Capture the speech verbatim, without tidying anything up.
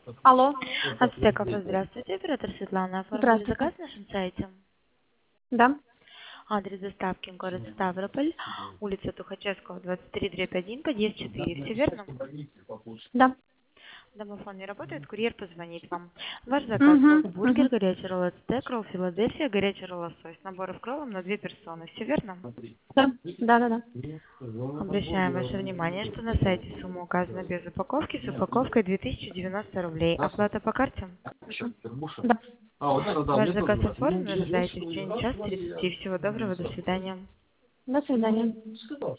Алло, Ацтеков, здравствуйте. Оператор Светлана. Оформили здравствуйте. заказ на нашем сайте. Да? Адрес доставки город Ставрополь, улица Тухачевского, двадцать три, дробь один, подъезд четыре. Все верно? Да. Домофон не работает, курьер позвонит вам. Ваш заказ Угу, бургер, угу. горячий ролл ацтек, ролл Филадельфия, горячий ролл лосось. Набор с кроллом на две персоны. Все верно? Да, да, да, да. Обращаем ваше внимание, что на сайте сумма указана без упаковки, с упаковкой две тысячи девяносто рублей. Оплата по карте? Хорошо. Да. Ваш заказ оформлен, ожидайте в течение часа тридцати. Всего доброго, до свидания. До свидания.